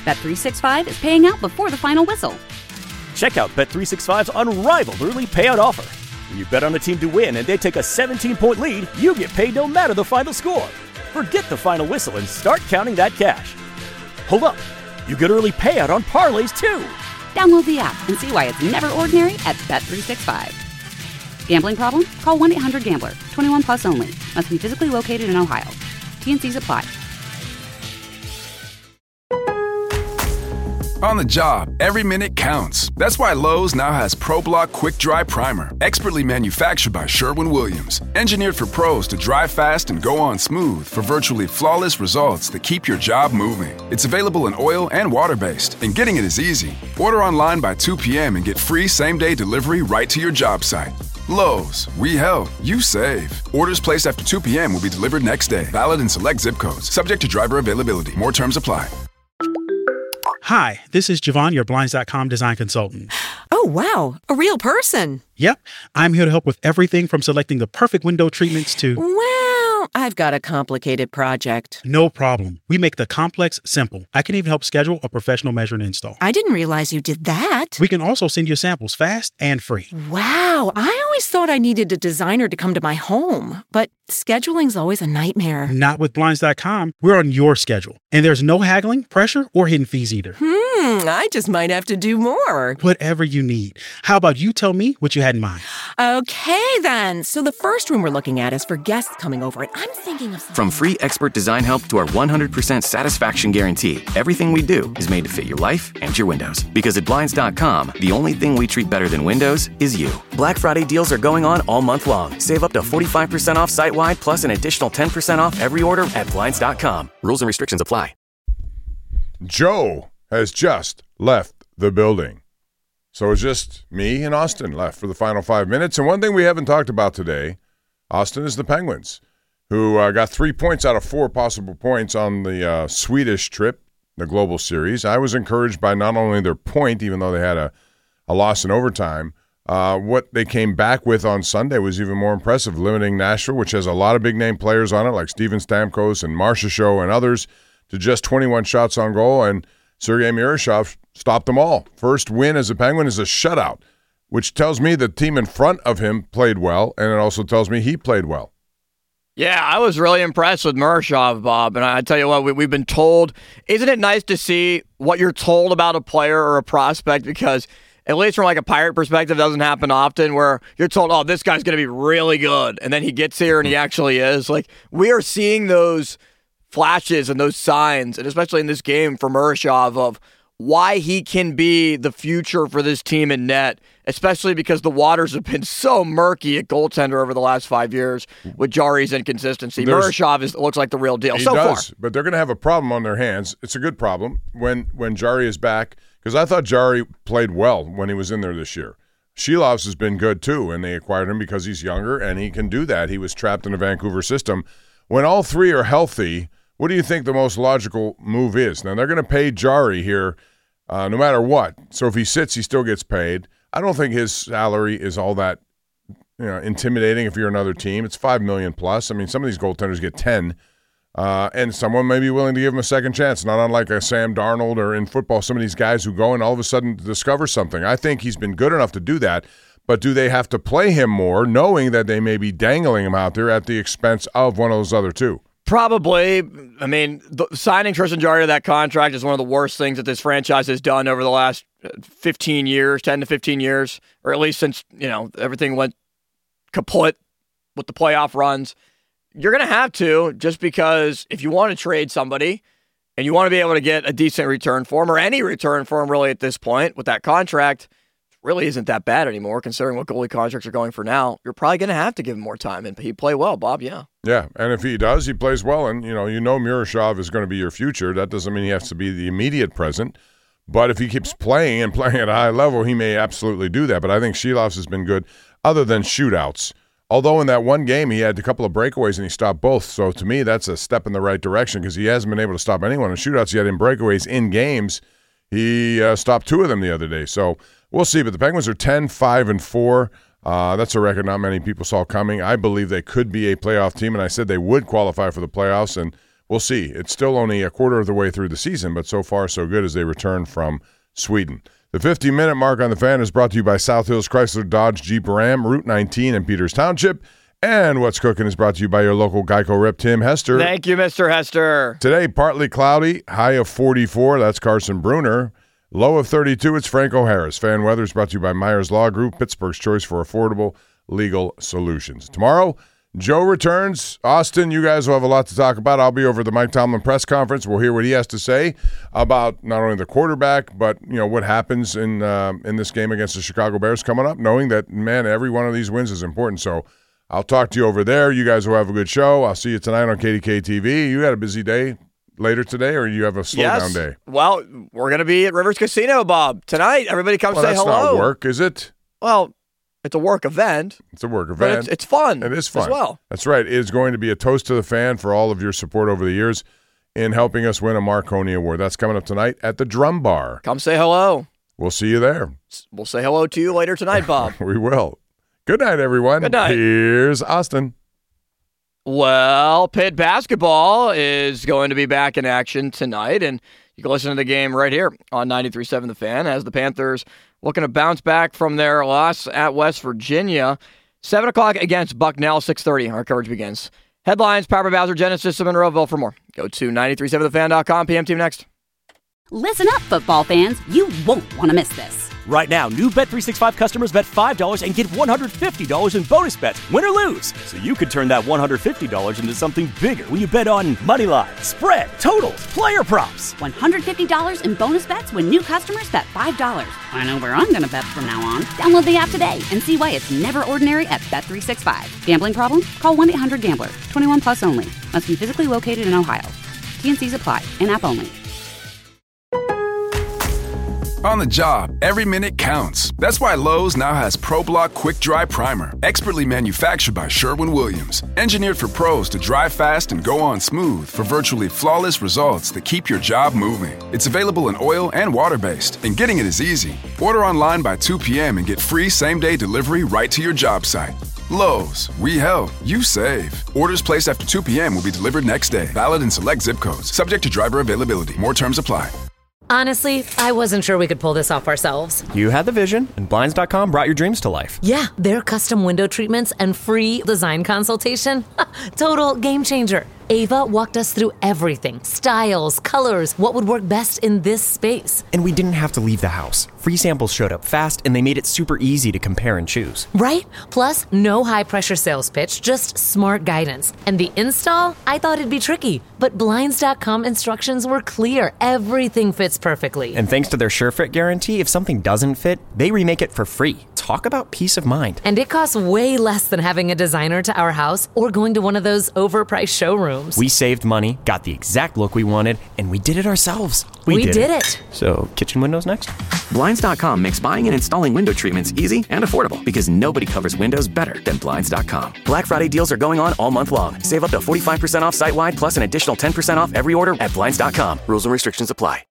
Bet365 is paying out before the final whistle. Check out Bet365's unrivaled early payout offer. When you bet on a team to win and they take a 17-point lead, you get paid no matter the final score. Forget the final whistle and start counting that cash. Hold up. You get early payout on parlays, too. Download the app and see why it's never ordinary at Bet365. Gambling problem? Call 1-800-GAMBLER. 21 plus only. Must be physically located in Ohio. T&Cs apply. On the job, every minute counts. That's why Lowe's now has ProBlock Quick Dry Primer, expertly manufactured by Sherwin-Williams. Engineered for pros to dry fast and go on smooth for virtually flawless results that keep your job moving. It's available in oil and water-based, and getting it is easy. Order online by 2 p.m. and get free same-day delivery right to your job site. Lowe's, we help, you save. Orders placed after 2 p.m. will be delivered next day. Valid in select zip codes. Subject to driver availability. More terms apply. Hi, this is Javon, your Blinds.com design consultant. Oh, wow. A real person. Yep. I'm here to help with everything from selecting the perfect window treatments to... Well, I've got a complicated project. No problem. We make the complex simple. I can even help schedule a professional measure and install. I didn't realize you did that. We can also send you samples fast and free. Wow. I always thought I needed a designer to come to my home, but scheduling's always a nightmare. Not with Blinds.com. We're on your schedule. And there's no haggling, pressure, or hidden fees either. I just might have to do more. Whatever you need. How about you tell me what you had in mind? Okay, then. So the first room we're looking at is for guests coming over, and I'm thinking of something. From free expert design help to our 100% satisfaction guarantee, everything we do is made to fit your life and your windows. Because at Blinds.com, the only thing we treat better than windows is you. Black Friday deals are going on all month long. Save up to 45% off site-wide, plus an additional 10% off every order at Blinds.com. Rules and restrictions apply. Joe has just left the building. So it's just me and Austin left for the final 5 minutes. And one thing we haven't talked about today, Austin, is the Penguins, who got 3 points out of 4 possible points on the Swedish trip, the Global Series. I was encouraged by not only their point, even though they had a loss in overtime, what they came back with on Sunday was even more impressive, limiting Nashville, which has a lot of big-name players on it, like Steven Stamkos and Marchessault and others, to just 21 shots on goal, and Sergei Miroshov stopped them all. First win as a Penguin is a shutout, which tells me the team in front of him played well, and it also tells me he played well. Yeah, I was really impressed with Miroshov, Bob. And I tell you what, we've been told, isn't it nice to see what you're told about a player or a prospect? Because at least from like a Pirate perspective, it doesn't happen often where you're told, oh, this guy's going to be really good. And then he gets here and he actually is. Like, we are seeing those flashes and those signs, and especially in this game for Miroshov, of why he can be the future for this team in net, especially because the waters have been so murky at goaltender over the last 5 years with Jari's inconsistency. Miroshov looks like the real deal so far. But they're going to have a problem on their hands. It's a good problem when Jari is back, because I thought Jari played well when he was in there this year. Shilovs has been good too, and they acquired him because he's younger and he can do that. He was trapped in a Vancouver system. When all three are healthy, what do you think the most logical move is? Now, they're going to pay Jari here no matter what. So if he sits, he still gets paid. I don't think his salary is all that intimidating if you're another team. It's $5 million plus. I mean, some of these goaltenders get 10, and someone may be willing to give him a second chance, not unlike a Sam Darnold or in football, some of these guys who go and all of a sudden discover something. I think he's been good enough to do that, but do they have to play him more, knowing that they may be dangling him out there at the expense of one of those other two? Probably. I mean, signing Tristan Jarry to that contract is one of the worst things that this franchise has done over the last 15 years, 10 to 15 years, or at least since, everything went kaput with the playoff runs. You're going to have to, just because if you want to trade somebody and you want to be able to get a decent return for him, or any return for him really at this point with that contract, really isn't that bad anymore, considering what goalie contracts are going for now. You're probably going to have to give him more time, and he play well, Bob, yeah. Yeah, and if he does, he plays well, and you know Miroshov is going to be your future. That doesn't mean he has to be the immediate present, but if he keeps playing and playing at a high level, he may absolutely do that. But I think Shilovs has been good, other than shootouts. Although in that one game, he had a couple of breakaways and he stopped both. So to me, that's a step in the right direction, because he hasn't been able to stop anyone in shootouts. He had in breakaways in games. He stopped 2 of them the other day. So we'll see. But the Penguins are 10-5-4. That's a record not many people saw coming. I believe they could be a playoff team, and I said they would qualify for the playoffs. And we'll see. It's still only a quarter of the way through the season, but so far so good as they return from Sweden. The 50-minute mark on the Fan is brought to you by South Hills Chrysler Dodge Jeep Ram, Route 19 in Peters Township. And What's Cooking is brought to you by your local Geico rep, Tim Hester. Thank you, Mr. Hester. Today, partly cloudy, high of 44. That's Carson Bruner. Low of 32, it's Franco Harris. Fan weather is brought to you by Myers Law Group, Pittsburgh's choice for affordable legal solutions. Tomorrow, Joe returns. Austin, you guys will have a lot to talk about. I'll be over at the Mike Tomlin press conference. We'll hear what he has to say about not only the quarterback, but what happens in this game against the Chicago Bears coming up, knowing that, man, every one of these wins is important. So I'll talk to you over there. You guys will have a good show. I'll see you tonight on KDK TV. You had a busy day later today, or you have a slowdown day? Well, we're going to be at Rivers Casino, Bob. Tonight, everybody come say hello. That's not work, is it? Well, it's a work event. It's a work event. But it's fun. It is fun. As well. That's right. It is going to be a toast to the Fan for all of your support over the years in helping us win a Marconi Award. That's coming up tonight at the Drum Bar. Come say hello. We'll see you there. We'll say hello to you later tonight, Bob. We will. Good night, everyone. Good night. Here's Austin. Well, Pitt basketball is going to be back in action tonight, and you can listen to the game right here on 93.7 The Fan as the Panthers looking to bounce back from their loss at West Virginia. 7 o'clock against Bucknell, 6:30. Our coverage begins. Headlines, Power by Bowser, Genesis, of Monroeville. For more, go to 937thefan.com. PM Team next. Listen up, football fans. You won't want to miss this. Right now, new Bet365 customers bet $5 and get $150 in bonus bets, win or lose. So you could turn that $150 into something bigger when you bet on money line, spread, totals, player props. $150 in bonus bets when new customers bet $5. I know where I'm going to bet from now on. Download the app today and see why it's never ordinary at Bet365. Gambling problem? Call 1-800-GAMBLER. 21 plus only. Must be physically located in Ohio. T&Cs apply. In-app only. On the job, every minute counts. That's why Lowe's now has ProBlock Quick Dry Primer, expertly manufactured by Sherwin-Williams. Engineered for pros to dry fast and go on smooth for virtually flawless results that keep your job moving. It's available in oil and water-based, and getting it is easy. Order online by 2 p.m. and get free same-day delivery right to your job site. Lowe's, we help, you save. Orders placed after 2 p.m. will be delivered next day. Valid in select zip codes. Subject to driver availability. More terms apply. Honestly, I wasn't sure we could pull this off ourselves. You had the vision, and Blinds.com brought your dreams to life. Yeah, their custom window treatments and free design consultation. Total game changer. Ava walked us through everything. Styles, colors, what would work best in this space. And we didn't have to leave the house. Free samples showed up fast, and they made it super easy to compare and choose. Right? Plus, no high-pressure sales pitch, just smart guidance. And the install? I thought it'd be tricky, but Blinds.com instructions were clear. Everything fits perfectly. And thanks to their SureFit guarantee, if something doesn't fit, they remake it for free. Talk about peace of mind. And it costs way less than having a designer to our house or going to one of those overpriced showrooms. We saved money, got the exact look we wanted, and we did it ourselves. We did it. So, kitchen windows next? Blinds.com makes buying and installing window treatments easy and affordable because nobody covers windows better than Blinds.com. Black Friday deals are going on all month long. Save up to 45% off site-wide plus an additional 10% off every order at Blinds.com. Rules and restrictions apply.